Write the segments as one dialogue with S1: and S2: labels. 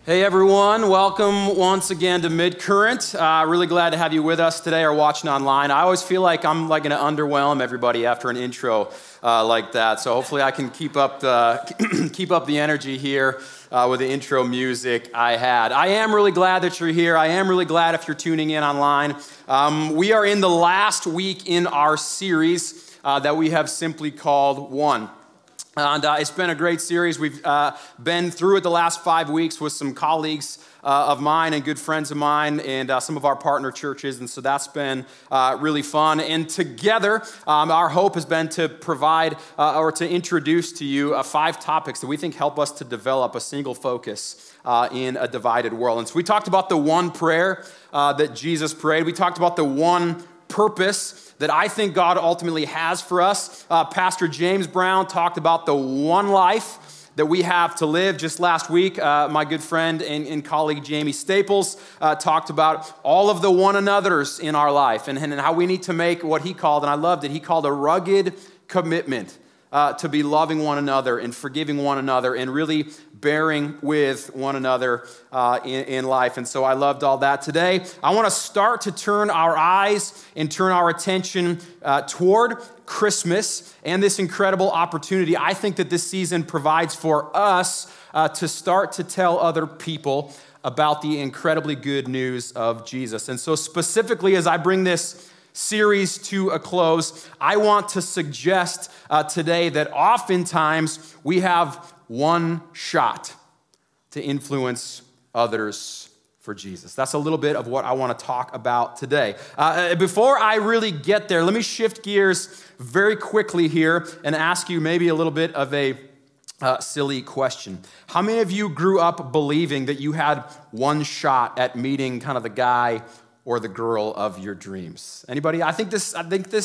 S1: Hey everyone, welcome once again to Midcurrent. Really glad to have you with us today or watching online. I always feel like I'm going to underwhelm everybody after an intro like that, so hopefully I can keep up the energy here with the intro music I had. I am really glad that you're here. I am really glad if you're tuning in online. We are in the last week in our series that we have simply called One. And it's been a great series. We've been through it the last 5 weeks with some colleagues of mine and good friends of mine and some of our partner churches. And so that's been really fun. And together, our hope has been to provide or to introduce to you 5 topics that we think help us to develop a single focus in a divided world. And so we talked about the one prayer that Jesus prayed. We talked about the one purpose that I think God ultimately has for us. Pastor James Brown talked about the one life that we have to live. Just last week, my good friend and colleague Jamie Staples talked about all of the one another's in our life and how we need to make what he called, and I loved it, he called a rugged commitment to be loving one another and forgiving one another and really bearing with one another in life. And so I loved all that. Today, I want to start to turn our eyes and turn our attention toward Christmas and this incredible opportunity I think that this season provides for us to start to tell other people about the incredibly good news of Jesus. And so specifically, as I bring this series to a close, I want to suggest today that oftentimes we have one shot to influence others for Jesus. That's a little bit of what I want to talk about today. Before I really get there, let me shift gears very quickly here and ask you maybe a little bit of a silly question. How many of you grew up believing that you had one shot at meeting kind of the guy or the girl of your dreams? Anybody? I think this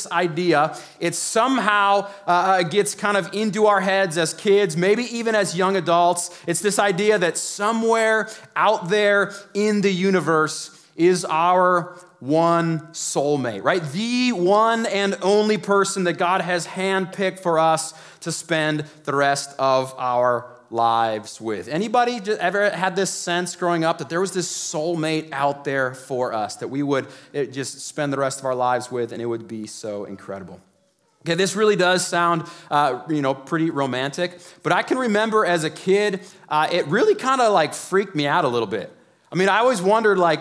S1: idea, it somehow gets kind of into our heads as kids, maybe even as young adults. It's this idea that somewhere out there in the universe is our one soulmate, right? The one and only person that God has handpicked for us to spend the rest of our lives with. Anybody ever had this sense growing up that there was this soulmate out there for us that we would just spend the rest of our lives with, and it would be so incredible? Okay, this really does sound, pretty romantic, but I can remember as a kid, it really kind of like freaked me out a little bit. I mean, I always wondered, like,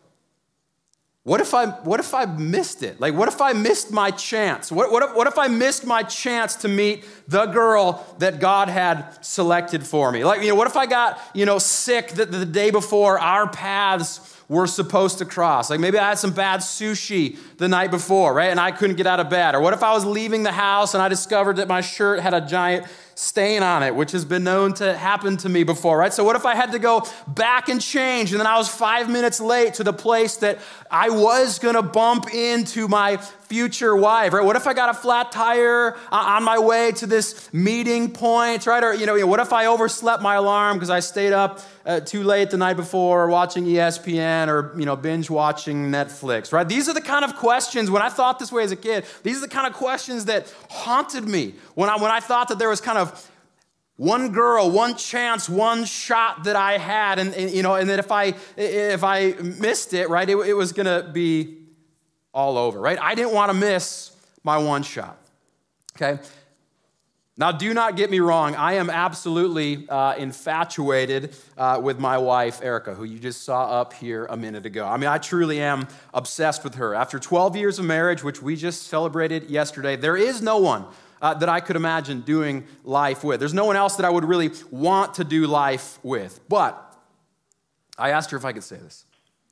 S1: what if I missed it? Like, what if I missed my chance? What if I missed my chance to meet the girl that God had selected for me? Like, what if I got, sick the day before our paths were supposed to cross? Like, maybe I had some bad sushi the night before, right? And I couldn't get out of bed. Or what if I was leaving the house and I discovered that my shirt had a giant stain on it, which has been known to happen to me before, right? So what if I had to go back and change, and then I was 5 minutes late to the place that I was gonna bump into my future wife, right? What if I got a flat tire on my way to this meeting point, right? Or, what if I overslept my alarm because I stayed up too late the night before watching ESPN or, binge watching Netflix, right? These are the kind of questions, when I thought this way as a kid, these are the kind of questions that haunted me when I thought that there was kind of one girl, one chance, one shot that I had, and that if I missed it, right, it was gonna be all over, right? I didn't want to miss my one shot. Okay. Now, do not get me wrong. I am absolutely infatuated with my wife, Erica, who you just saw up here a minute ago. I mean, I truly am obsessed with her. After 12 years of marriage, which we just celebrated yesterday, there is no one that I could imagine doing life with. There's no one else that I would really want to do life with. But I asked her if I could say this.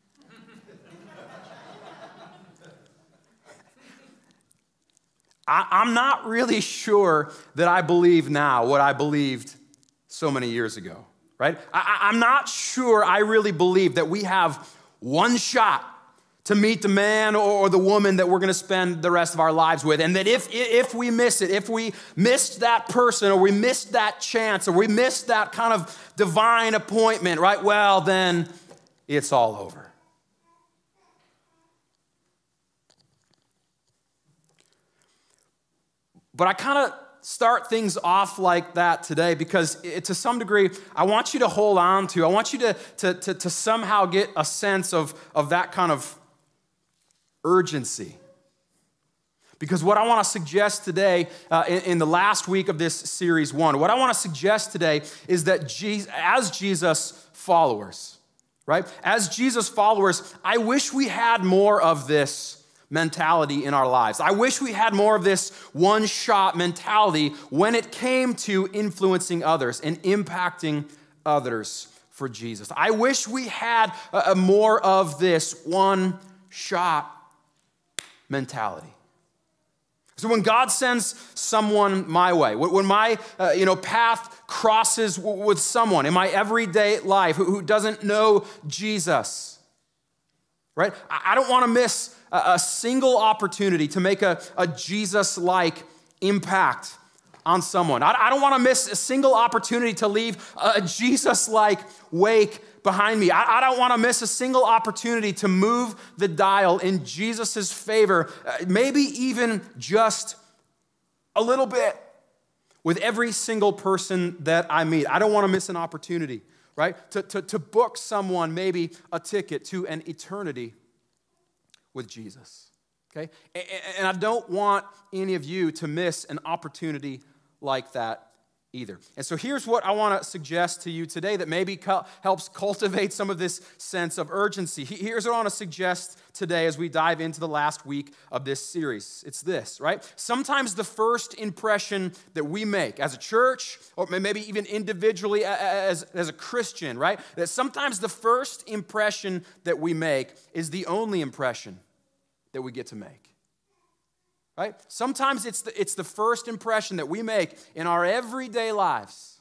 S1: I'm not really sure that I believe now what I believed so many years ago, right? I'm not sure I really believe that we have one shot to meet the man or the woman that we're going to spend the rest of our lives with, and that if we miss it, if we missed that person or we missed that chance or we missed that kind of divine appointment, right, well, then it's all over. But I kind of start things off like that today because to some degree, I want you to hold on to, I want you to somehow get a sense of that kind of urgency. Because what I want to suggest today in the last week of this series 1, what I want to suggest today is that as Jesus followers, right? As Jesus followers, I wish we had more of this mentality in our lives. I wish we had more of this one-shot mentality when it came to influencing others and impacting others for Jesus. I wish we had more of this one-shot mentality. So when God sends someone my way, when my path crosses with someone in my everyday life who doesn't know Jesus, right? I don't want to miss a single opportunity to make a Jesus-like impact on someone. I don't want to miss a single opportunity to leave a Jesus-like wake behind me. I don't want to miss a single opportunity to move the dial in Jesus' favor, maybe even just a little bit with every single person that I meet. I don't want to miss an opportunity, right? To book someone maybe a ticket to an eternity with Jesus, okay? And I don't want any of you to miss an opportunity like that either. And so here's what I want to suggest to you today that maybe helps cultivate some of this sense of urgency. Here's what I want to suggest today as we dive into the last week of this series. It's this, right? Sometimes the first impression that we make as a church, or maybe even individually as a Christian, right? That sometimes the first impression that we make is the only impression that we get to make. Right? Sometimes it's the first impression that we make in our everyday lives.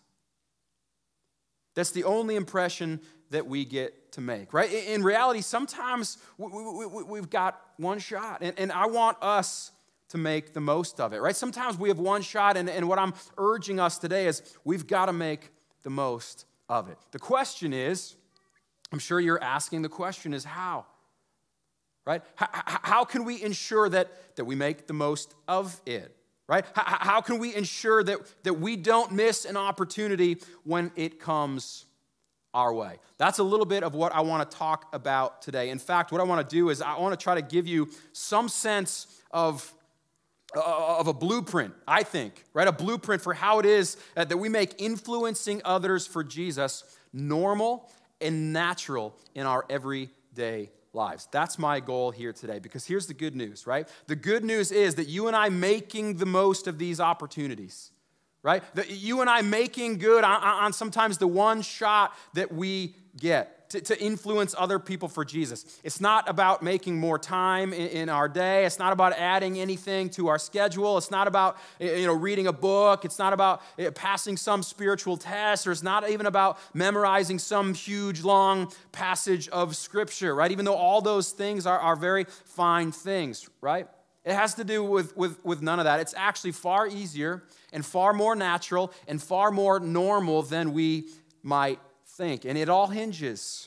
S1: That's the only impression that we get to make, right? In reality, sometimes we've got one shot, and I want us to make the most of it, right? Sometimes we have one shot, and what I'm urging us today is we've got to make the most of it. The question is, I'm sure you're asking, the question is how? Right? How can we ensure that we make the most of it? Right? How can we ensure that we don't miss an opportunity when it comes our way? That's a little bit of what I want to talk about today. In fact, what I want to do is I want to try to give you some sense of a blueprint, I think, right? A blueprint for how it is that we make influencing others for Jesus normal and natural in our everyday lives. That's my goal here today, because here's the good news, right? The good news is that you and I making the most of these opportunities, right? That you and I making good on sometimes the one shot that we get to influence other people for Jesus. It's not about making more time in our day. It's not about adding anything to our schedule. It's not about reading a book. It's not about passing some spiritual test, or it's not even about memorizing some huge long passage of Scripture, right? Even though all those things are very fine things, right? It has to do with none of that. It's actually far easier and far more natural and far more normal than we might think. And it all hinges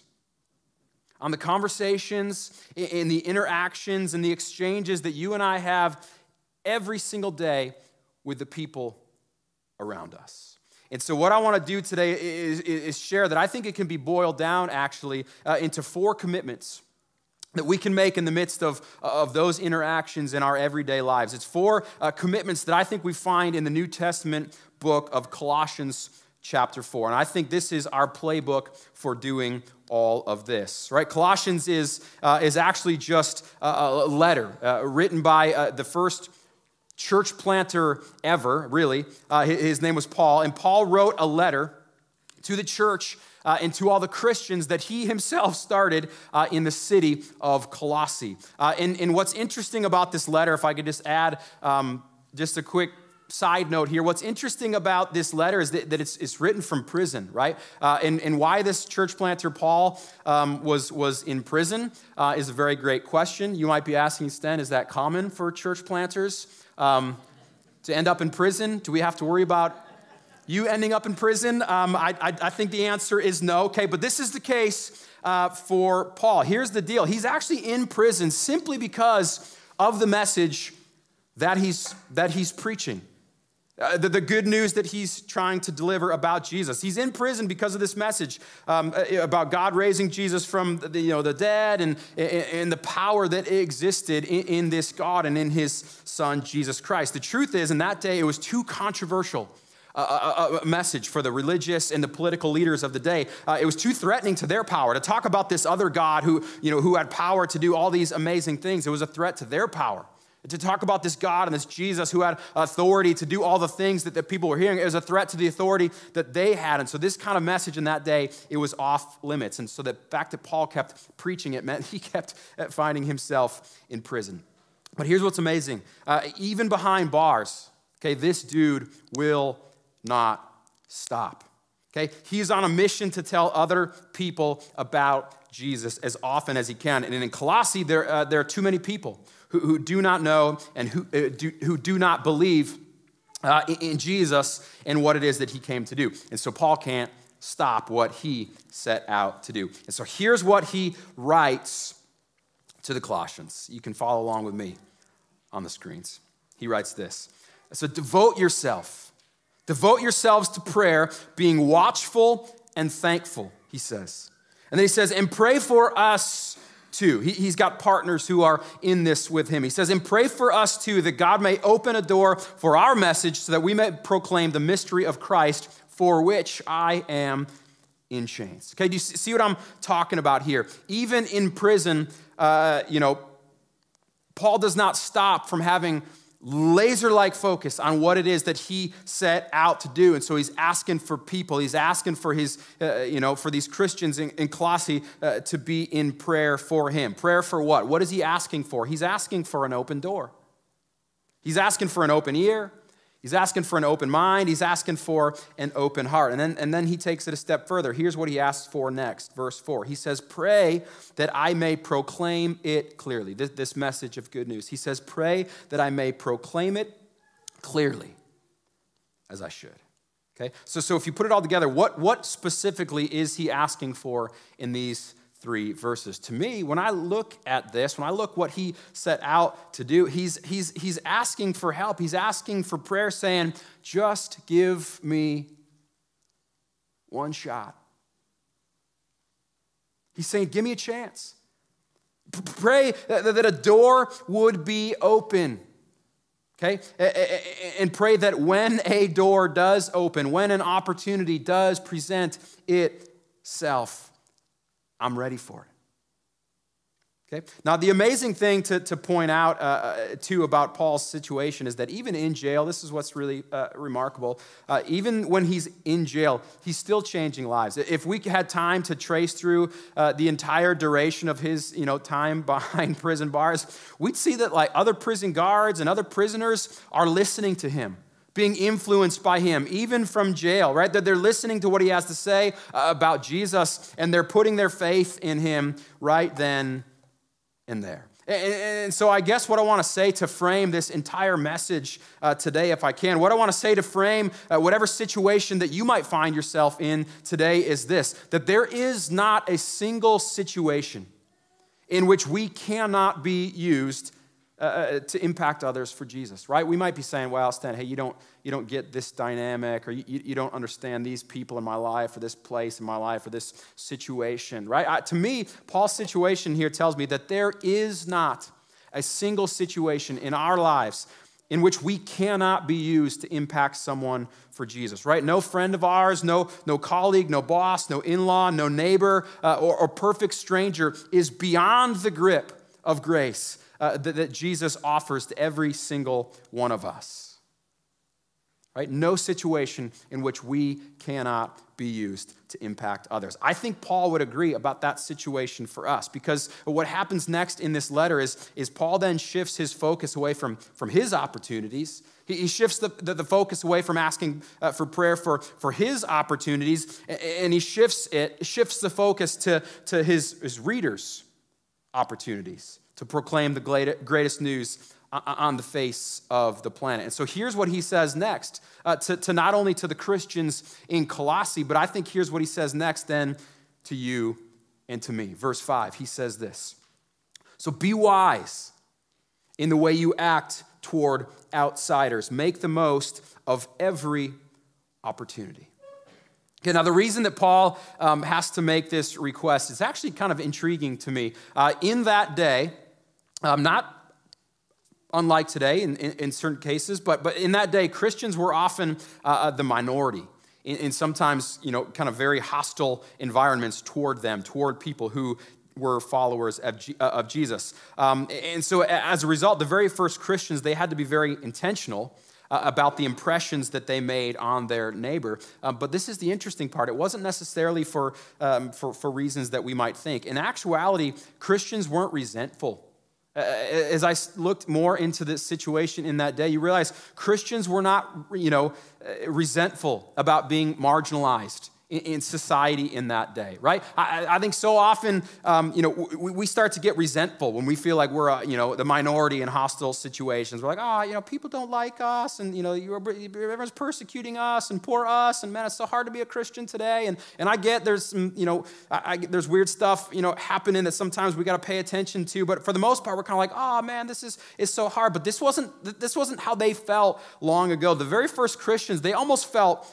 S1: on the conversations, in the interactions, and the exchanges that you and I have every single day with the people around us. And so what I want to do today is share that I think it can be boiled down actually into 4 commitments that we can make in the midst of those interactions in our everyday lives. It's 4 commitments that I think we find in the New Testament book of Colossians chapter 4. And I think this is our playbook for doing all of this, right? Colossians is actually just a letter written by the first church planter ever, really. His name was Paul, and Paul wrote a letter to the church and to all the Christians that he himself started in the city of Colossae. And what's interesting about this letter, if I could just add just a quick side note here, what's interesting about this letter is that it's written from prison, right? And why this church planter Paul was in prison is a very great question. You might be asking, Sten, is that common for church planters to end up in prison? Do we have to worry about you ending up in prison? I think the answer is no. Okay, but this is the case for Paul. Here's the deal. He's actually in prison simply because of the message that he's preaching. The good news that he's trying to deliver about Jesus. He's in prison because of this message about God raising Jesus from the dead and the power that existed in this God and in his son, Jesus Christ. The truth is, in that day, it was too controversial a message for the religious and the political leaders of the day. It was too threatening to their power to talk about this other God who had power to do all these amazing things. It was a threat to their power. To talk about this God and this Jesus who had authority to do all the things that the people were hearing, it was a threat to the authority that they had. And so this kind of message in that day, it was off limits. And so the fact that Paul kept preaching it meant he kept finding himself in prison. But here's what's amazing. Even behind bars, okay, this dude will not stop. Okay, he's on a mission to tell other people about Jesus as often as he can. And in Colossae, there are too many people who do not know and who do not believe in Jesus and what it is that he came to do. And so Paul can't stop what he set out to do. And so here's what he writes to the Colossians. You can follow along with me on the screens. He writes this. So devote yourselves to prayer, being watchful and thankful, he says. And then he says, and pray for us too. He's got partners who are in this with him. He says, and pray for us too, that God may open a door for our message so that we may proclaim the mystery of Christ, for which I am in chains. Okay, do you see what I'm talking about here? Even in prison, Paul does not stop from having laser-like focus on what it is that he set out to do. And so he's asking for people. He's asking for his, for these Christians in Colossae to be in prayer for him. Prayer for what? What is he asking for? He's asking for an open door. He's asking for an open ear. He's asking for an open mind. He's asking for an open heart. And then he takes it a step further. Here's what he asks for next, verse 4. He says, pray that I may proclaim it clearly. This message of good news. He says, pray that I may proclaim it clearly as I should. Okay? So if you put it all together, what specifically is he asking for in these 3 verses? To me, when I look at this, when I look what he set out to do, he's asking for help. He's asking for prayer, saying, just give me one shot. He's saying, give me a chance. Pray that a door would be open. Okay? And pray that when a door does open, when an opportunity does present itself, I'm ready for it. Okay? Now, the amazing thing to point out, too, about Paul's situation is that even in jail, this is what's really remarkable, even when he's in jail, he's still changing lives. If we had time to trace through the entire duration of his time behind prison bars, we'd see that like other prison guards and other prisoners are listening to him, being influenced by him, even from jail, right? That they're listening to what he has to say about Jesus, and they're putting their faith in him right then and there. And so I guess what I want to say to frame this entire message today, if I can, what I want to say to frame whatever situation that you might find yourself in today is this, that there is not a single situation in which we cannot be used to impact others for Jesus, right? We might be saying, well, Stan, hey, you don't get this dynamic, or you don't understand these people in my life, or this place in my life, or this situation, right? To me, Paul's situation here tells me that there is not a single situation in our lives in which we cannot be used to impact someone for Jesus, right? No friend of ours, no colleague, no boss, no in-law, no neighbor, or perfect stranger is beyond the grip of grace that Jesus offers to every single one of us, right? No situation in which we cannot be used to impact others. I think Paul would agree about that situation for us, because what happens next in this letter is Paul then shifts his focus away from his opportunities. He shifts the focus away from asking for prayer for his opportunities, and he shifts the focus to his readers' opportunities to proclaim the greatest news on the face of the planet. And so here's what he says next, to not only to the Christians in Colossae, but I think here's what he says next then to you and to me. Verse 5, he says this, so be wise in the way you act toward outsiders. Make the most of every opportunity. Okay, now the reason that Paul has to make this request is actually kind of intriguing to me. In that day, not unlike today in certain cases, but in that day, Christians were often the minority in sometimes, kind of very hostile environments toward them, toward people who were followers of Jesus. And so as a result, the very first Christians, they had to be very intentional about the impressions that they made on their neighbor. But this is the interesting part. It wasn't necessarily for reasons that we might think. In actuality, Christians weren't resentful. As I looked more into this situation in that day, you realize Christians were not, resentful about being marginalized in society in that day, right? I think so often, we start to get resentful when we feel like we're, the minority in hostile situations. We're like, people don't like us, and, everyone's persecuting us and poor us, and man, it's so hard to be a Christian today. And I get there's some, there's weird stuff, happening that sometimes we got to pay attention to, but for the most part, we're kind of like, oh man, this is so hard. But this wasn't how they felt long ago. The very first Christians, they almost felt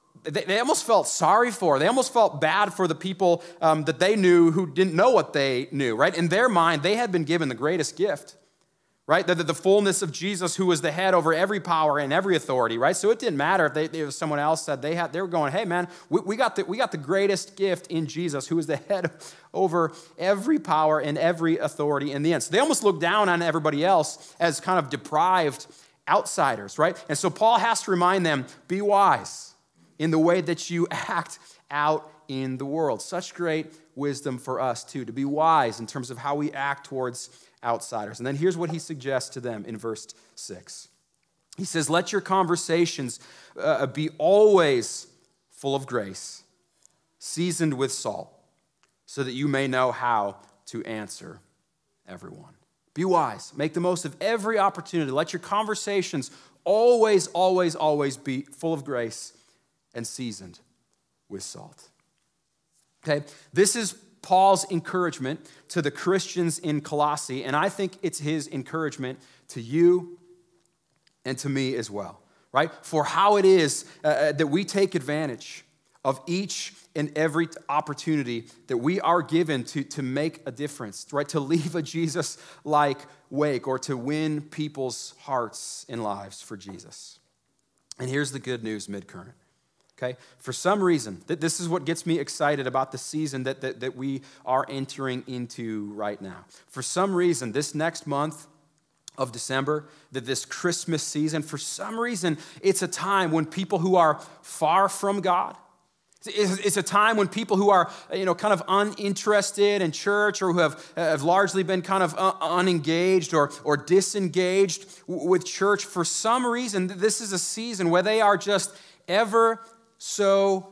S1: sorry for. They almost felt bad for the people that they knew who didn't know what they knew, right? In their mind, they had been given the greatest gift, right? The fullness of Jesus, who was the head over every power and every authority, right? So it didn't matter if someone else said they were going, hey man, we got the greatest gift in Jesus, who is the head over every power and every authority in the end. So they almost looked down on everybody else as kind of deprived outsiders, right? And so Paul has to remind them, be wise in the way that you act out in the world. Such great wisdom for us, too, to be wise in terms of how we act towards outsiders. And then here's what he suggests to them in verse 6. He says, let your conversations be always full of grace, seasoned with salt, so that you may know how to answer everyone. Be wise. Make the most of every opportunity. Let your conversations always, always, always be full of grace and seasoned with salt. Okay, this is Paul's encouragement to the Christians in Colossae, and I think it's his encouragement to you and to me as well, right? For how it is that we take advantage of each and every opportunity that we are given to make a difference, right? To leave a Jesus-like wake or to win people's hearts and lives for Jesus. And here's the good news, Midcurrent. Okay, for some reason, this is what gets me excited about the season that we are entering into right now. For some reason, this next month of December, that this Christmas season, for some reason, it's a time when people who are far from God, it's a time when people who are, kind of uninterested in church or who have largely been kind of unengaged or disengaged with church, for some reason, this is a season where they are just ever so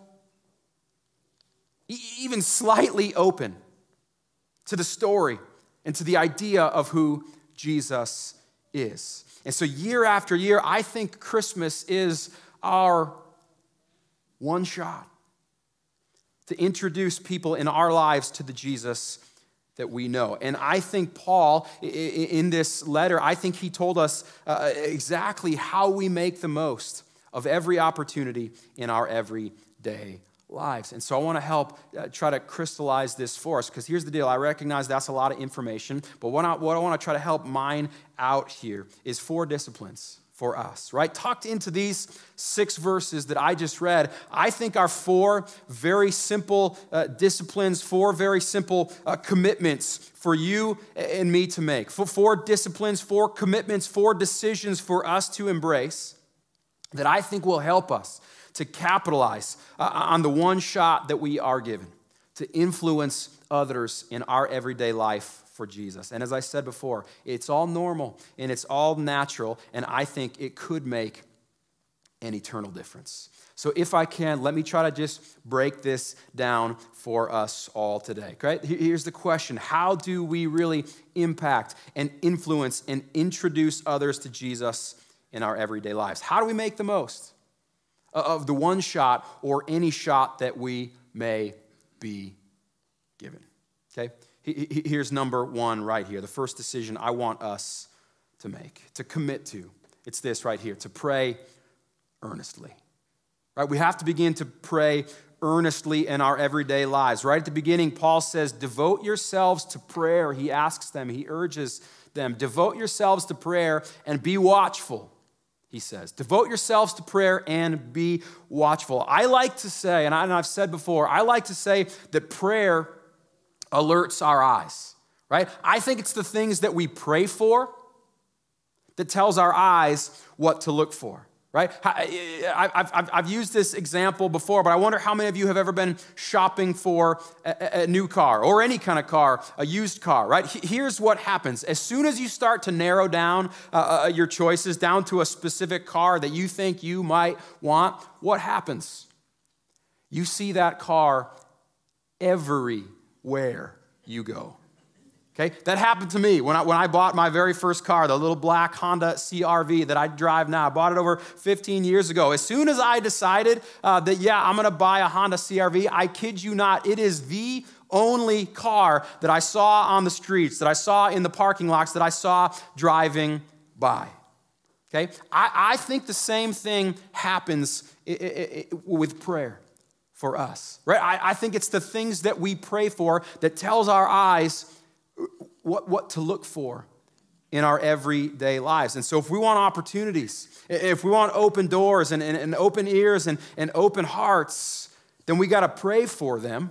S1: even slightly open to the story and to the idea of who Jesus is. And so year after year, I think Christmas is our one shot to introduce people in our lives to the Jesus that we know. And I think Paul, in this letter, I think he told us exactly how we make the most of every opportunity in our everyday lives. And so I want to help try to crystallize this for us, because here's the deal. I recognize that's a lot of information, but what I want to try to help mine out here is 4 disciplines for us, right? Tucked into these 6 verses that I just read, I think are 4 very simple disciplines, 4 very simple commitments for you and me to make. 4 disciplines, 4 commitments, 4 decisions for us to embrace that I think will help us to capitalize on the one shot that we are given to influence others in our everyday life for Jesus. And as I said before, it's all normal and it's all natural, and I think it could make an eternal difference. So if I can, let me try to just break this down for us all today. Okay? Here's the question. How do we really impact and influence and introduce others to Jesus in our everyday lives? How do we make the most of the one shot or any shot that we may be given? Okay? Here's number 1 right here. The first decision I want us to make, to commit to. It's this right here, to pray earnestly. Right? We have to begin to pray earnestly in our everyday lives. Right at the beginning, Paul says, devote yourselves to prayer. He asks them, he urges them, devote yourselves to prayer and be watchful, he says. Devote yourselves to prayer and be watchful. I like to say, and I've said before, I like to say that prayer alerts our eyes, right? I think it's the things that we pray for that tells our eyes what to look for. Right? I've used this example before, but I wonder how many of you have ever been shopping for a new car or any kind of car, a used car, right? Here's what happens. As soon as you start to narrow down your choices down to a specific car that you think you might want, what happens? You see that car everywhere you go. Okay, that happened to me when I bought my very first car, the little black Honda CR-V that I drive now. I bought it over 15 years ago. As soon as I decided I'm going to buy a Honda CR-V, I kid you not, it is the only car that I saw on the streets, that I saw in the parking lots, that I saw driving by. Okay, I think the same thing happens with prayer for us, right? I think it's the things that we pray for that tells our eyes what to look for in our everyday lives. And so if we want opportunities, if we want open doors and open ears and open hearts, then we got to pray for them.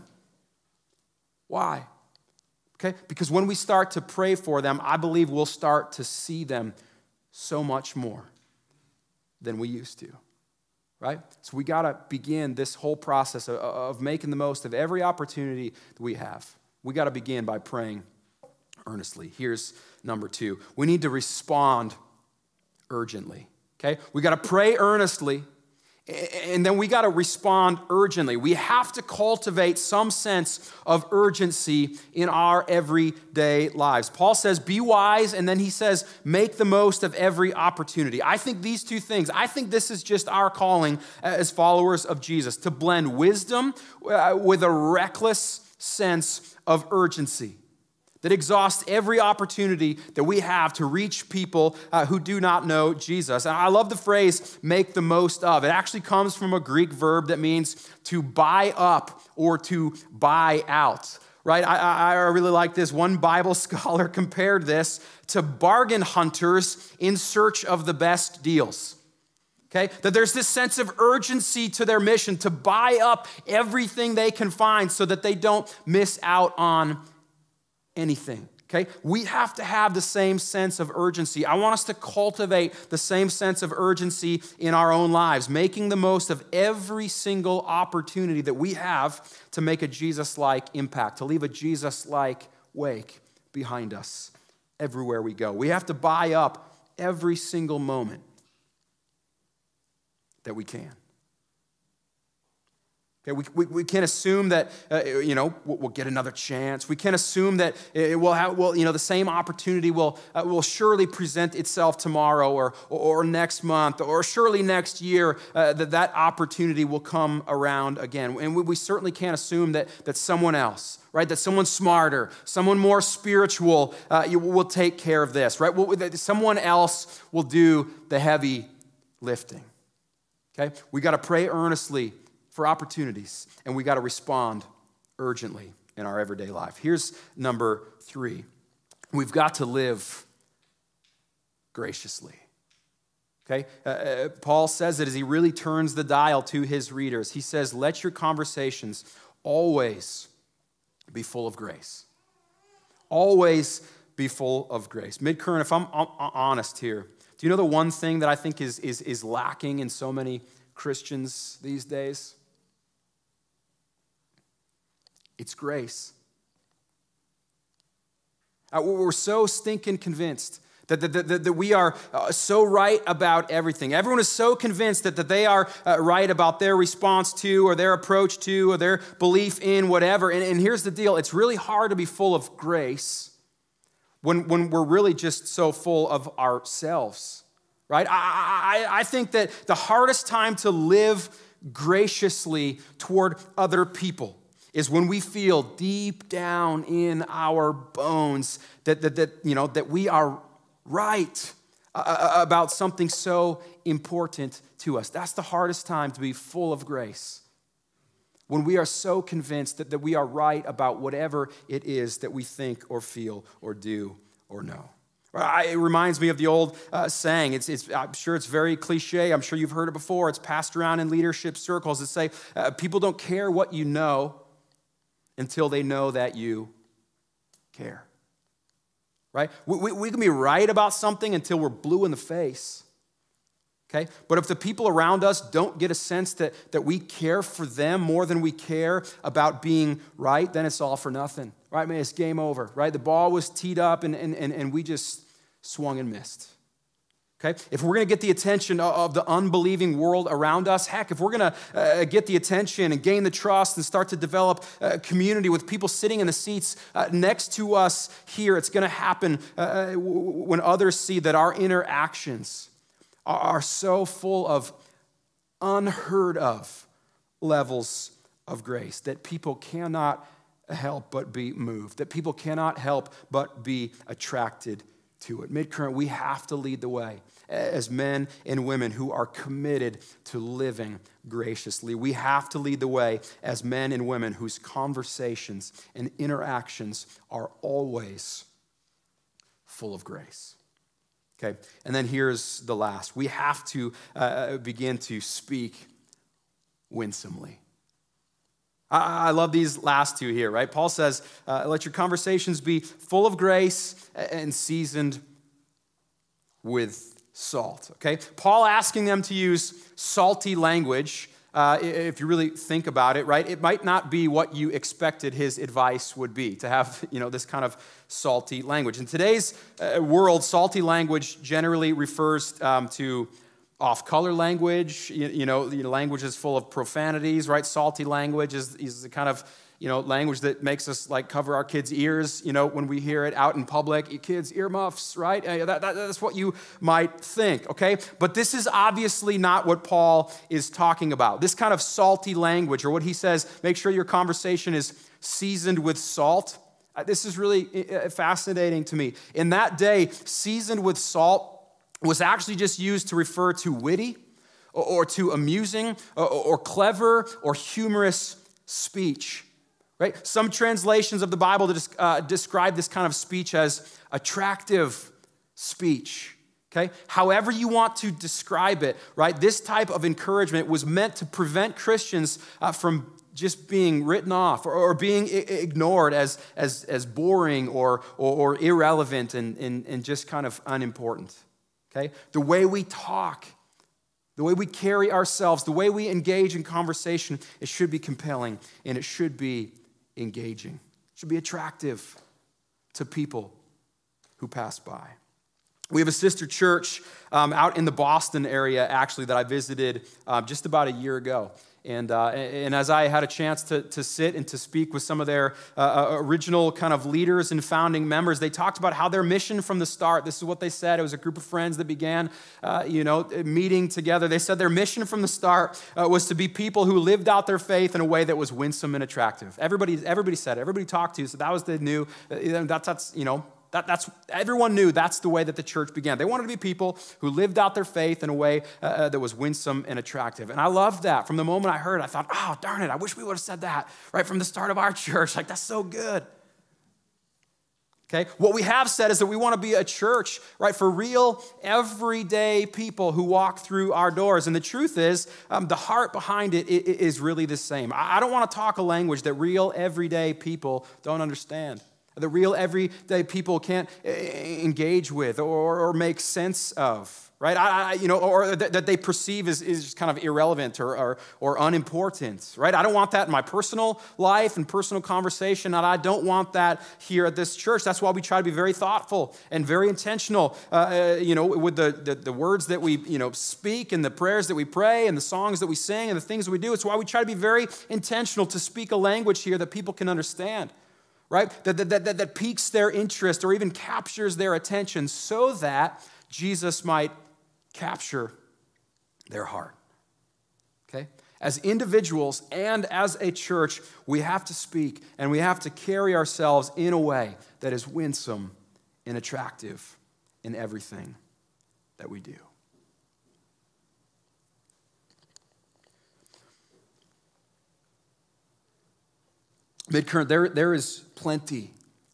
S1: Why? Okay, because when we start to pray for them, I believe we'll start to see them so much more than we used to, right? So we got to begin this whole process of making the most of every opportunity that we have. We got to begin by praying earnestly. Here's number 2. We need to respond urgently, okay? We got to pray earnestly, and then we got to respond urgently. We have to cultivate some sense of urgency in our everyday lives. Paul says, be wise, and then he says, make the most of every opportunity. I think these two things, I think this is just our calling as followers of Jesus, to blend wisdom with a reckless sense of urgency that exhausts every opportunity that we have to reach people who do not know Jesus. And I love the phrase, make the most of. It actually comes from a Greek verb that means to buy up or to buy out, right? I really like this. One Bible scholar compared this to bargain hunters in search of the best deals. Okay? That there's this sense of urgency to their mission to buy up everything they can find so that they don't miss out on anything, okay? We have to have the same sense of urgency. I want us to cultivate the same sense of urgency in our own lives, making the most of every single opportunity that we have to make a Jesus-like impact, to leave a Jesus-like wake behind us everywhere we go. We have to buy up every single moment that we can. Okay, we can't assume that we'll get another chance. We can't assume that the same opportunity will surely present itself tomorrow or next month or surely next year. That opportunity will come around again, and we certainly can't assume that someone else, right? That someone smarter, someone more spiritual, will take care of this, right? Someone else will do the heavy lifting. Okay, we got to pray earnestly for opportunities, and we got to respond urgently in our everyday life. Here's number 3. We've got to live graciously. Okay? Paul says it as he really turns the dial to his readers. He says, let your conversations always be full of grace. Always be full of grace. Mid-current, if I'm honest here, do you know the one thing that I think is lacking in so many Christians these days? It's grace. We're so stinking convinced that we are so right about everything. Everyone is so convinced that they are right about their response to or their approach to or their belief in whatever. And here's the deal. It's really hard to be full of grace when we're really just so full of ourselves, right? I think that the hardest time to live graciously toward other people is when we feel deep down in our bones that we are right about something so important to us. That's the hardest time, to be full of grace. When we are so convinced that we are right about whatever it is that we think or feel or do or know. It reminds me of the old saying. I'm sure it's very cliche. I'm sure you've heard it before. It's passed around in leadership circles that say, people don't care what you know until they know that you care. Right? We can be right about something until we're blue in the face. Okay? But if the people around us don't get a sense that we care for them more than we care about being right, then it's all for nothing. Right? Man, it's game over. Right? The ball was teed up and we just swung and missed. Okay? If we're going to get the attention of the unbelieving world around us, heck, if we're going to get the attention and gain the trust and start to develop a community with people sitting in the seats next to us here, it's going to happen when others see that our interactions are so full of unheard of levels of grace that people cannot help but be moved, that people cannot help but be attracted to it. Midcurrent, we have to lead the way as men and women who are committed to living graciously. We have to lead the way as men and women whose conversations and interactions are always full of grace. Okay, and then here's the last. We have to begin to speak winsomely. I love these last two here, right? Paul says, let your conversations be full of grace and seasoned with salt, okay? Paul asking them to use salty language, if you really think about it, right? It might not be what you expected his advice would be, to have, this kind of salty language. In today's world, salty language generally refers to off-color language, language is full of profanities, right? Salty language is the kind of, language that makes us like cover our kids' ears, when we hear it out in public. You kids, earmuffs, right? That's what you might think, okay? But this is obviously not what Paul is talking about. This kind of salty language, or what he says, make sure your conversation is seasoned with salt. This is really fascinating to me. In that day, seasoned with salt was actually just used to refer to witty or to amusing or clever or humorous speech. Right? Some translations of the Bible describe this kind of speech as attractive speech. Okay? However you want to describe it, right? This type of encouragement was meant to prevent Christians from just being written off or being ignored as boring or irrelevant and just kind of unimportant. Okay? The way we talk, the way we carry ourselves, the way we engage in conversation, it should be compelling and it should be engaging. It should be attractive to people who pass by. We have a sister church out in the Boston area, actually, that I visited just about a year ago. And as I had a chance to sit and to speak with some of their original kind of leaders and founding members, they talked about how their mission from the start, this is what they said, it was a group of friends that began, meeting together. They said their mission from the start was to be people who lived out their faith in a way that was winsome and attractive. Everybody said it. Everybody talked to, so that was the new, everyone knew that's the way that the church began. They wanted to be people who lived out their faith in a way that was winsome and attractive. And I loved that. From the moment I heard it, I thought, oh, darn it, I wish we would have said that right from the start of our church. Like, that's so good. Okay? What we have said is that we want to be a church, right, for real, everyday people who walk through our doors. And the truth is, the heart behind it is really the same. I don't want to talk a language that real, everyday people don't understand. The real everyday people can't engage with or make sense of, right? Or that they perceive is just kind of irrelevant or unimportant, right? I don't want that in my personal life and personal conversation, and I don't want that here at this church. That's why we try to be very thoughtful and very intentional, with the words that we, speak and the prayers that we pray and the songs that we sing and the things that we do. It's why we try to be very intentional to speak a language here that people can understand. Right? That piques their interest or even captures their attention so that Jesus might capture their heart. Okay? As individuals and as a church, we have to speak and we have to carry ourselves in a way that is winsome and attractive in everything that we do. Midcurrent, there is plenty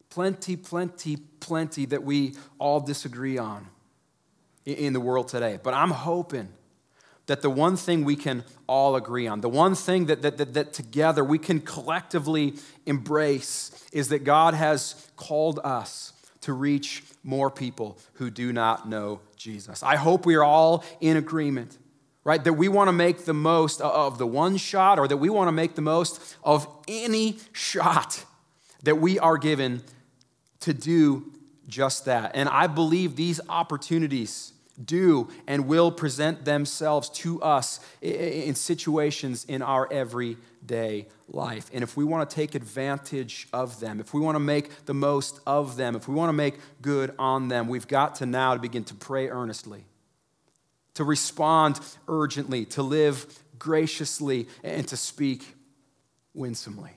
S1: that we all disagree on in the world today. But I'm hoping that the one thing we can all agree on, the one thing that together we can collectively embrace is that God has called us to reach more people who do not know Jesus. I hope we are all in agreement, right? That we want to make the most of the one shot, or that we want to make the most of any shot that we are given to do just that. And I believe these opportunities do and will present themselves to us in situations in our everyday life. And if we want to take advantage of them, if we want to make the most of them, if we want to make good on them, we've got to now to begin to pray earnestly, to respond urgently, to live graciously, and to speak winsomely.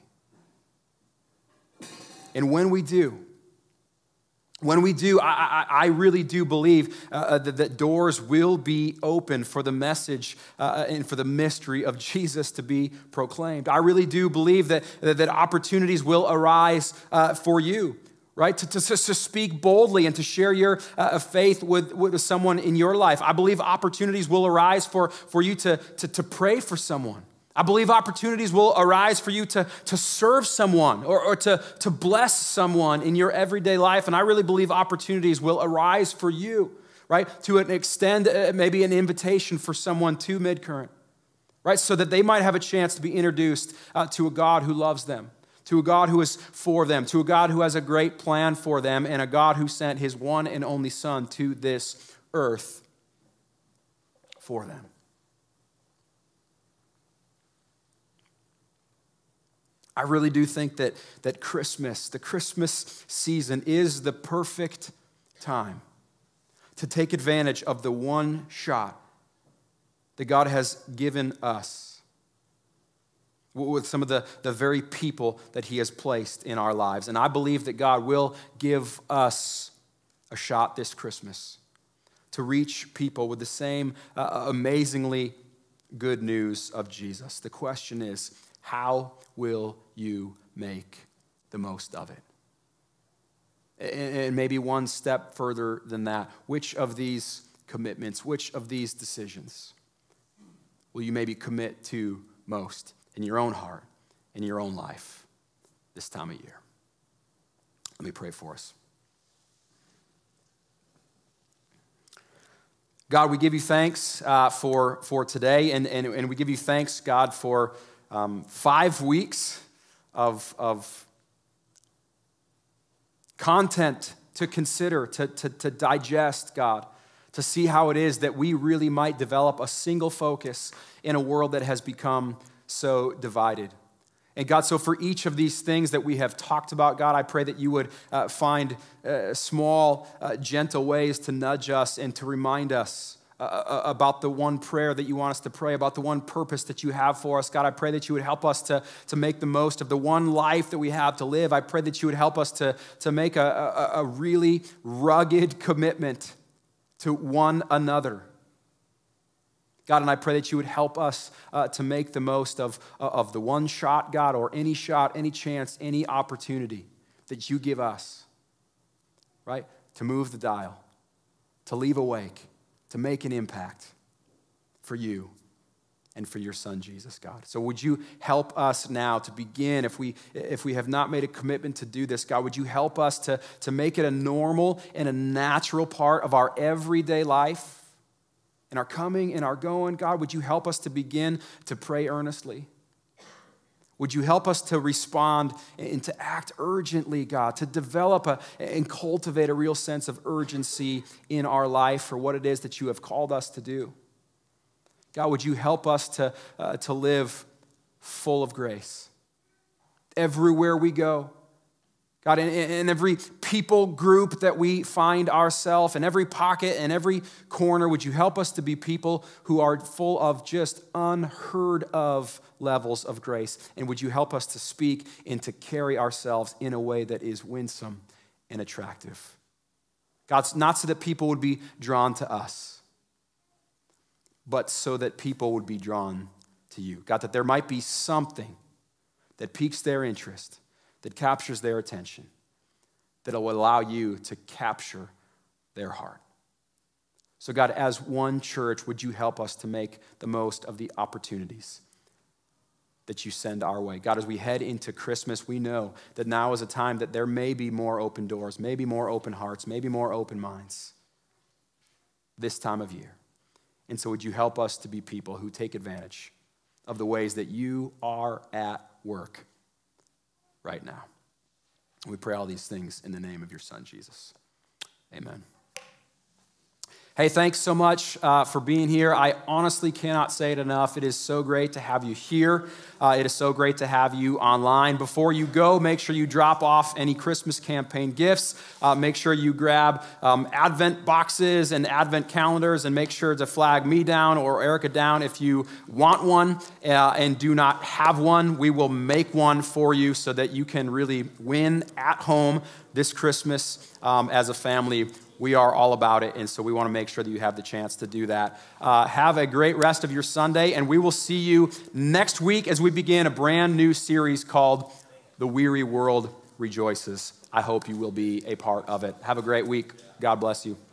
S1: And when we do, I really do believe that doors will be open for the message and for the mystery of Jesus to be proclaimed. I really do believe that opportunities will arise for you, right? To speak boldly and to share your faith with someone in your life. I believe opportunities will arise for you to pray for someone. I believe opportunities will arise for you to serve someone or to bless someone in your everyday life. And I really believe opportunities will arise for you, right? To extend maybe an invitation for someone to Midcurrent, right? So that they might have a chance to be introduced to a God who loves them, to a God who is for them, to a God who has a great plan for them, and a God who sent his one and only Son to this earth for them. I really do think that Christmas, the Christmas season, is the perfect time to take advantage of the one shot that God has given us with some of the very people that he has placed in our lives. And I believe that God will give us a shot this Christmas to reach people with the same amazingly good news of Jesus. The question is, how will you make the most of it? And maybe one step further than that, which of these commitments, which of these decisions will you maybe commit to most in your own heart, in your own life this time of year? Let me pray for us. God, we give you thanks for today, and we give you thanks, God, for 5 weeks of content to consider, to digest, God, to see how it is that we really might develop a single focus in a world that has become so divided. And God, so for each of these things that we have talked about, God, I pray that you would find small, gentle ways to nudge us and to remind us about the one prayer that you want us to pray, about the one purpose that you have for us. God, I pray that you would help us to make the most of the one life that we have to live. I pray that you would help us to make a really rugged commitment to one another. God, and I pray that you would help us to make the most of the one shot, God, or any shot, any chance, any opportunity that you give us, right? To move the dial, to leave awake, to make an impact for you and for your Son, Jesus, God. So would you help us now to begin, if we have not made a commitment to do this, God, would you help us to make it a normal and a natural part of our everyday life, in our coming, in our going? God, would you help us to begin to pray earnestly? Would you help us to respond and to act urgently, God, to develop and cultivate a real sense of urgency in our life for what it is that you have called us to do? God, would you help us to live full of grace everywhere we go? God, in every people group that we find ourselves, in every pocket and every corner, would you help us to be people who are full of just unheard of levels of grace? And would you help us to speak and to carry ourselves in a way that is winsome and attractive God, not so that people would be drawn to us, but so that people would be drawn to you. God, that there might be something that piques their interest, that captures their attention, that will allow you to capture their heart. So God, as one church, would you help us to make the most of the opportunities that you send our way? God, as we head into Christmas, we know that now is a time that there may be more open doors, maybe more open hearts, maybe more open minds this time of year. And so would you help us to be people who take advantage of the ways that you are at work right now. We pray all these things in the name of your Son, Jesus. Amen. Hey, thanks so much for being here. I honestly cannot say it enough. It is so great to have you here. It is so great to have you online. Before you go, make sure you drop off any Christmas campaign gifts. Make sure you grab Advent boxes and Advent calendars, and make sure to flag me down or Erica down if you want one and do not have one. We will make one for you so that you can really win at home this Christmas as a family. We are all about it, and so we want to make sure that you have the chance to do that. Have a great rest of your Sunday, and we will see you next week as we begin a brand new series called The Weary World Rejoices. I hope you will be a part of it. Have a great week. God bless you.